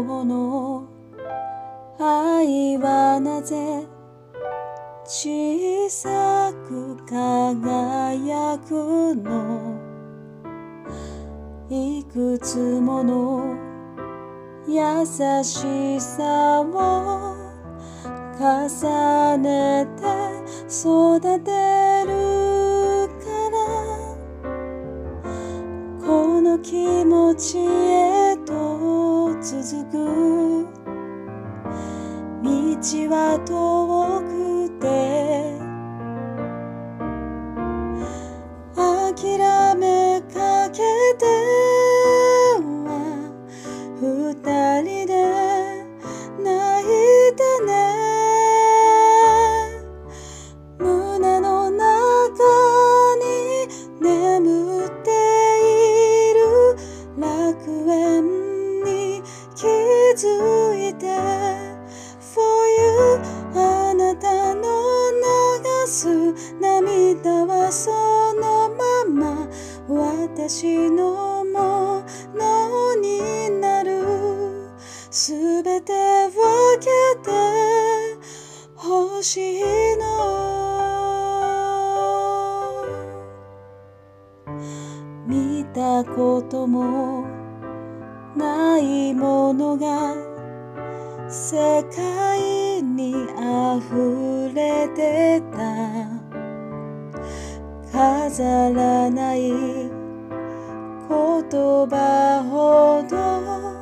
今日の愛はなぜ小さく輝くの。いくつもの優しさを重ねて育てるからこの気持ちへと続く道は遠くて諦めかけては二人で泣いたね。胸の中に眠っている楽園に気づいて For you あなたの流す涙はそのまま私のものになる。すべて分けて欲しいの。見たこともないものが世界に溢れてた。飾らない言葉ほど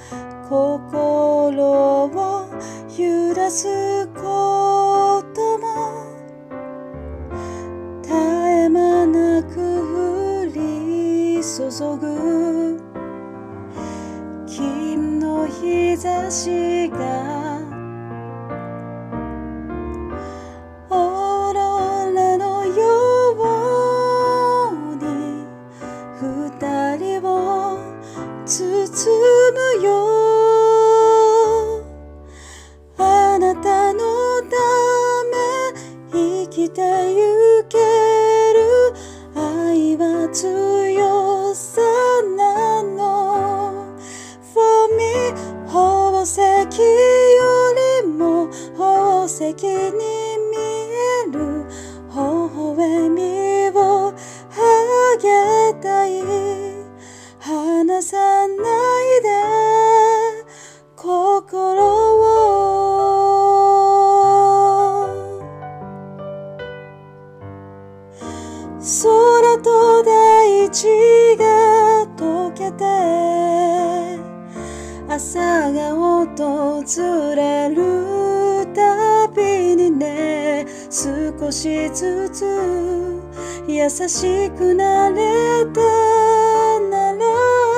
心を揺らすことも絶え間なく降り注ぐ金の日差しがオーロラのように二人を包むよ。あなたのため生きてゆける愛は強さなの。For me 宝石よりも宝石に見える微笑みをあげたい。離さないで心を。空と大地が溶けて朝が訪れるたびにね少しずつ優しくなれたなら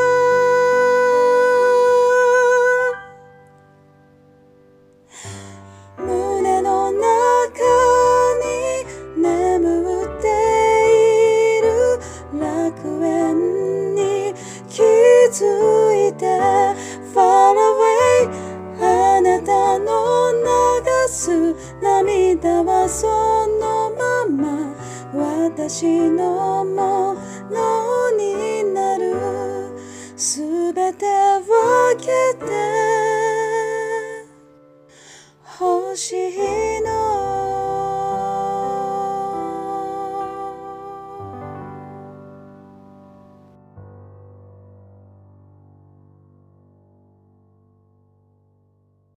胸の中に眠っている楽園に気づいて Far away あなたの流す涙はそのまま私のものになる。すべて分けて欲しい